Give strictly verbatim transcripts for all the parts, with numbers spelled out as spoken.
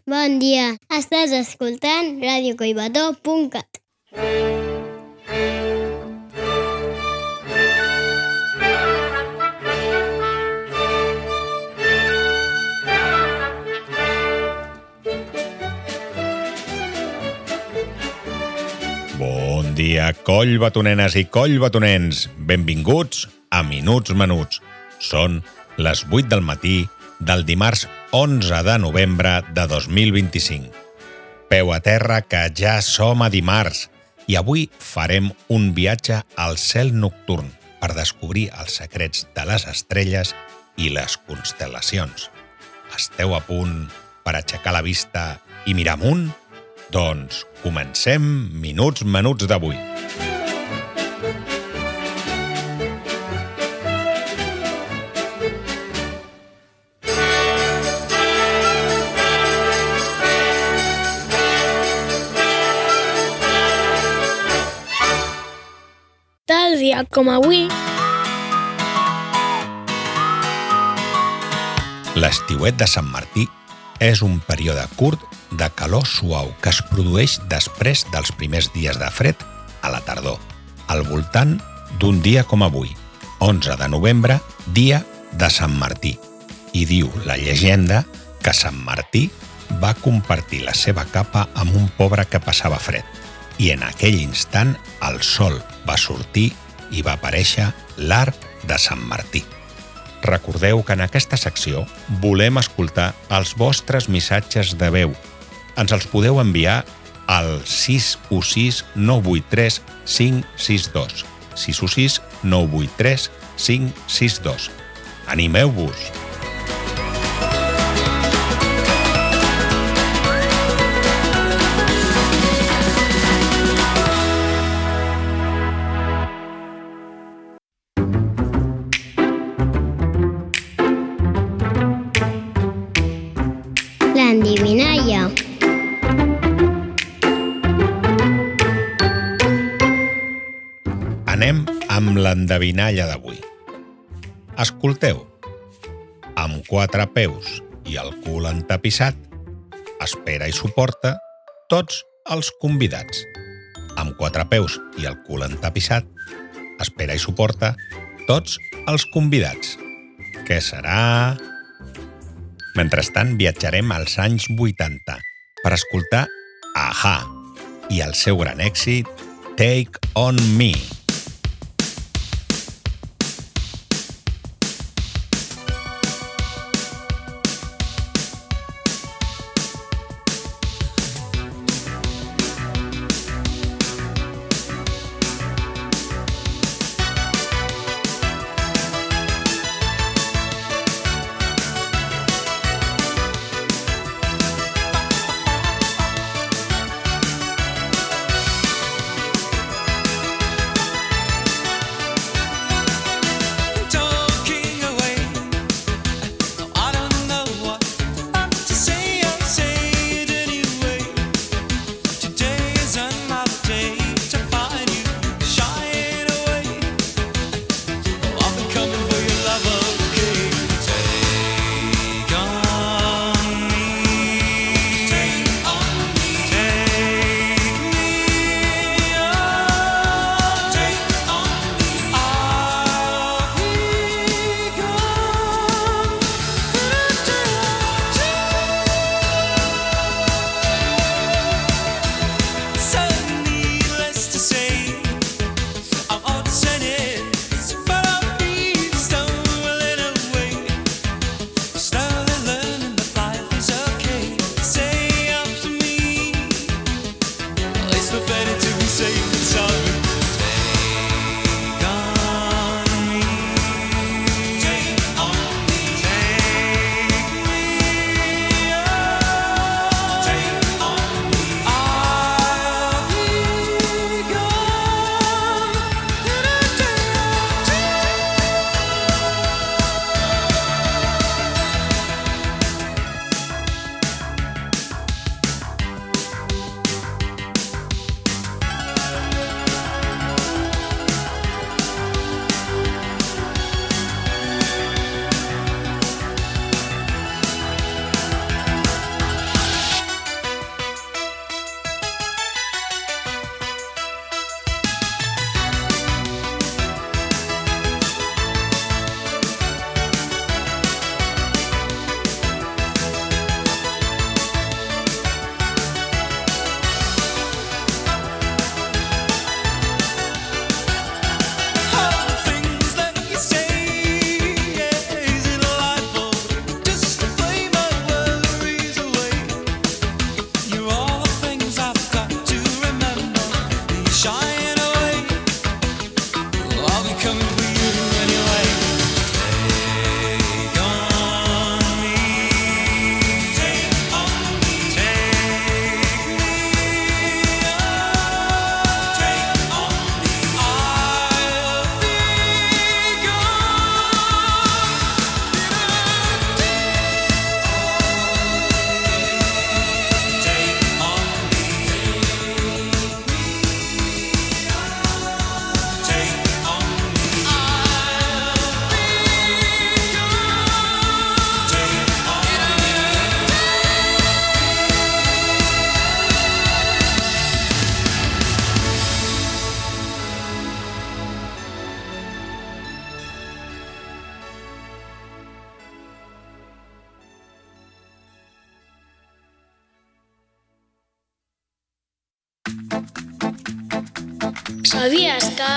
Bon dia, estàs escoltant ràdio collbató punt cat. Bon dia, collbatonenes i collbatonens. Benvinguts a Minuts Menuts. Són les vuit del matí del dimarts onze de novembre de dos mil vint-i-cinc. Peu a terra que ja som a dimarts i avui farem un viatge al cel nocturn per descobrir els secrets de les estrelles i les constel·lacions. Esteu a punt per aixecar la vista i mirar amunt? Doncs comencem Minuts Menuts d'avui. Tal dia com avui, L'estiuet de Sant Martí és un període curt de calor suau que es produeix després dels primers dies de fred a la tardor, al voltant d'un dia com avui, onze de novembre, dia de Sant Martí. I diu la llegenda que Sant Martí va compartir la seva capa amb un pobre que passava fred, i en aquell instant el sol va sortir i va aparèixer l'arc de Sant Martí. Recordeu que en aquesta secció volem escoltar els vostres missatges de veu. Ens els podeu enviar al sis u sis nou vuit tres cinc sis dos. sis u sis nou vuit tres cinc sis dos. Animeu-vos! L'endivinalla. Anem amb l'endevinalla d'avui. Escolteu. Amb quatre peus i el cul entapissat, espera i suporta tots els convidats. Amb quatre peus i el cul entapissat, espera i suporta tots els convidats. Què serà? Mentrestant, viatjarem als anys vuitanta per escoltar A-ha i el seu gran èxit Take On Me. Sabies que...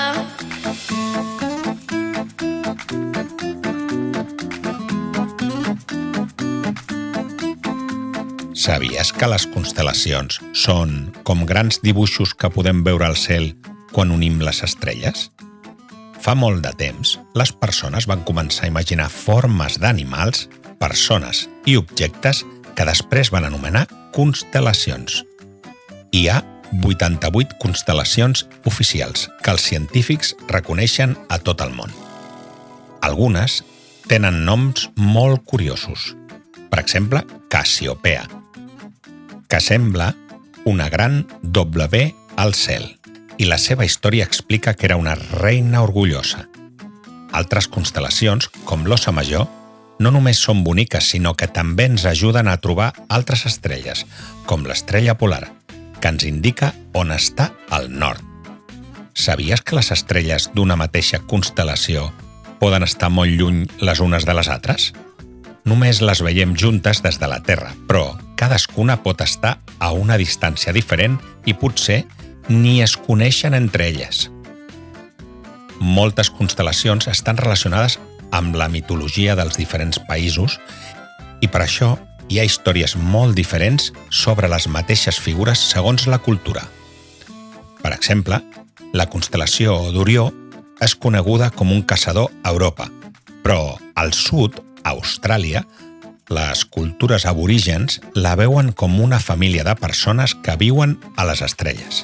Sabies que les constel·lacions són com grans dibuixos que podem veure al cel quan unim les estrelles? Fa molt de temps, les persones van començar a imaginar formes d'animals, persones i objectes que després van anomenar constel·lacions. Hi ha vuitanta-vuit constel·lacions oficials que els científics reconeixen a tot el món. Algunes tenen noms molt curiosos. Per exemple, Cassiopea, que sembla una gran W al cel, i la seva història explica que era una reina orgullosa. Altres constel·lacions, com l'Óssa Major, no només són boniques, sinó que també ens ajuden a trobar altres estrelles, com l'estrella polar, que ens indica on està el nord. Sabies que les estrelles d'una mateixa constel·lació poden estar molt lluny les unes de les altres? Només les veiem juntes des de la Terra, però cadascuna pot estar a una distància diferent i potser ni es coneixen entre elles. Moltes constel·lacions estan relacionades amb la mitologia dels diferents països i per això hi ha històries molt diferents sobre les mateixes figures segons la cultura. Per exemple, la constel·lació d'Orió és coneguda com un caçador a Europa, però al sud, a Austràlia, les cultures aborígens la veuen com una família de persones que viuen a les estrelles.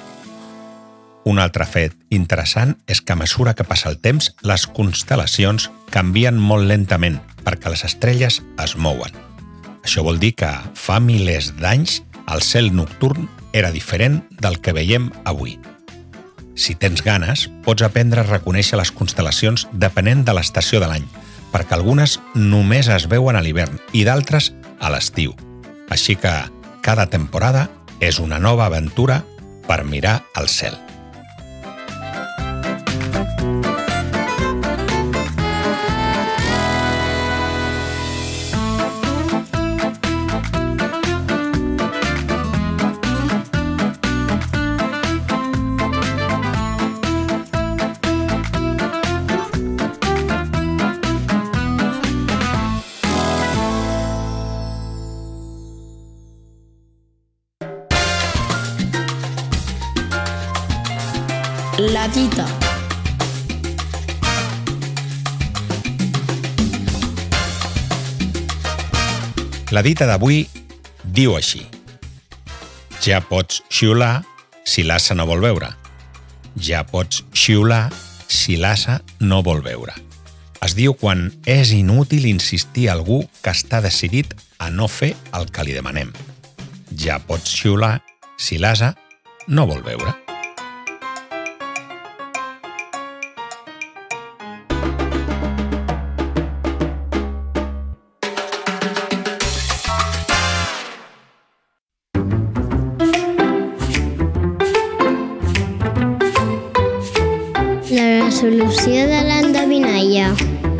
Un altre fet interessant és que a mesura que passa el temps, les constel·lacions canvien molt lentament perquè les estrelles es mouen. Això vol dir que fa milers d'anys el cel nocturn era diferent del que veiem avui. Si tens ganes, pots aprendre a reconèixer les constel·lacions depenent de l'estació de l'any, perquè algunes només es veuen a l'hivern i d'altres a l'estiu. Així que cada temporada és una nova aventura per mirar al cel. La dita. La dita d'avui diu així: ja pots xiular si l'ase no vol veure. Ja pots xiular si l'ase no vol veure. Es diu quan és inútil insistir a algú que està decidit a no fer el que li demanem. Ja pots xiular si l'ase no vol veure. La resolució de l'endevinalla.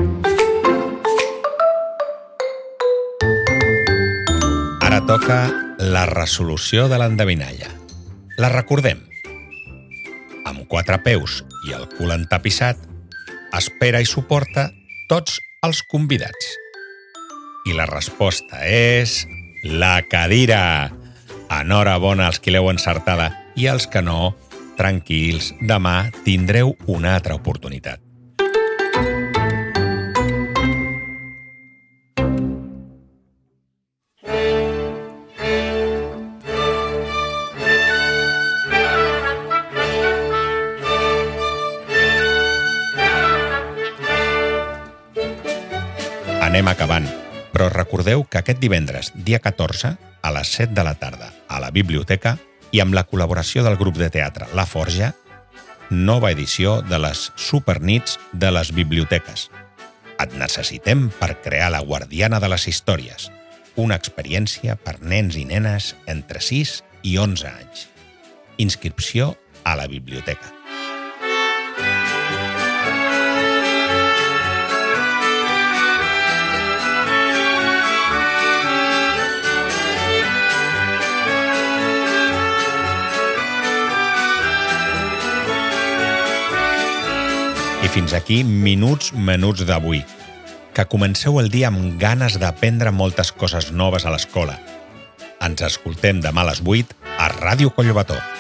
Ara toca la resolució de l'endevinalla. La recordem. Amb quatre peus i el cul entapissat, espera i suporta tots els convidats. I la resposta és la cadira. Enhorabona als qui l'heu encertada i als que no, tranquils, demà tindreu una altra oportunitat. Anem acabant, però recordeu que aquest divendres, dia catorze, a les set de la tarda, a la biblioteca, i amb la col·laboració del grup de teatre La Forja, nova edició de les Supernits de les Biblioteques. Et necessitem per crear La Guardiana de les Històries, una experiència per nens i nenes entre sis i onze anys. Inscripció a la biblioteca. I fins aquí Minuts Menuts d'avui. Que comenceu el dia amb ganes d'aprendre moltes coses noves a l'escola. Ens escoltem demà a les vuit a Ràdio Collbató.